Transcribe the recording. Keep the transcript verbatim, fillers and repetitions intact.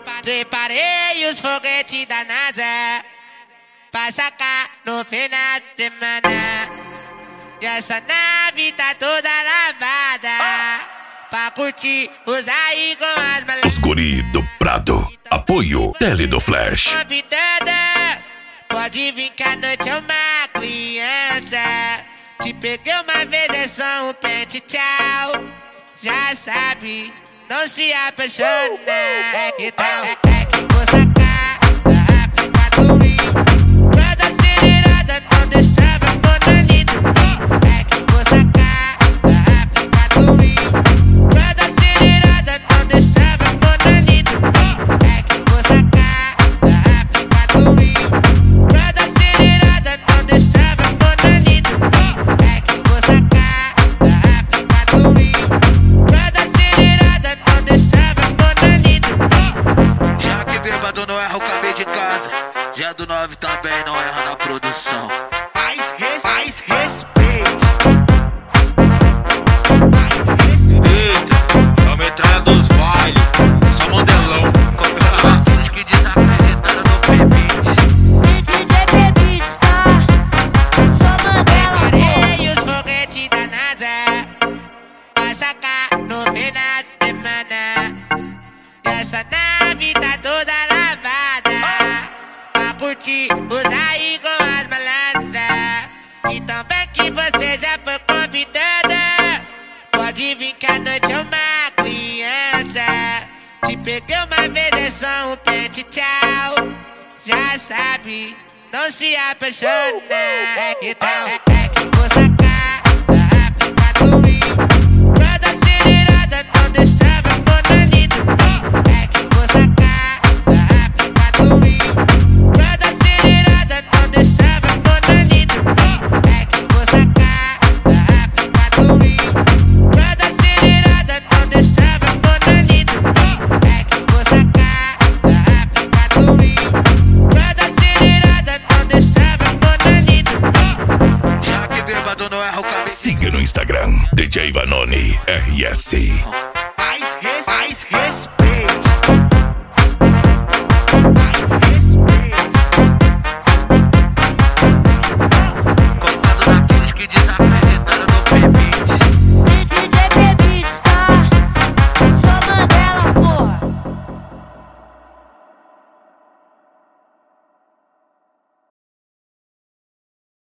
Preparei os foguetes da NASA pra sacar no final de semana. E essa nave tá toda lavada pra curtir, usar aí com as malas. Os guri do Prado. Apoio Tele do Flash. Convidada, pode vir que a noite é uma criança. Te peguei uma vez, é só um pente, tchau. Já sabe, não se apaixona. É que tal, é, é que vou sacar da África do Rio. Quando acelerada não deixava monolito. É que vou sacar da África do Rio. Quando acelerada não deixava monolito. É que vou sacar da África do Rio. Quando acelerada não deixava monolito. É que vou sacar da África do Rio. Quando acelerada não deixava monolito. Já que bêbado não erra o caminho de casa, já do nove também não erra na produção. Mais, res, mais respeito. Mais respeito. Eita, é a metralha dos bailes, só modelão. Contra aqueles que desacreditaram no P-Beat. D J P-Beat, tá? Só Mandela. Preparei os foguetes da NASA pra sacar no final de semana. E essa nave tá toda lavada pra curtir, usar aí com as malandras. Então bem que você já foi convidada, pode vir que a noite é uma criança. Te peguei uma vez, é só um pente, tchau. Já sabe, não se apaixona. É que tal, é, é que vou sacar da África do Rio. Quando acelerada não deixava monolito. É que vou sacar da África do Rio. Quando acelerada não deixava monolito. É que vou sacar da África do Rio. Quando acelerada não deixava monolito. É que vou sacar da África do Rio. Quando acelerada não deixava monolito. Já que bêbado não erra o caminho. Siga no Instagram D J Vanoni R S. Mais, res, mais respeito.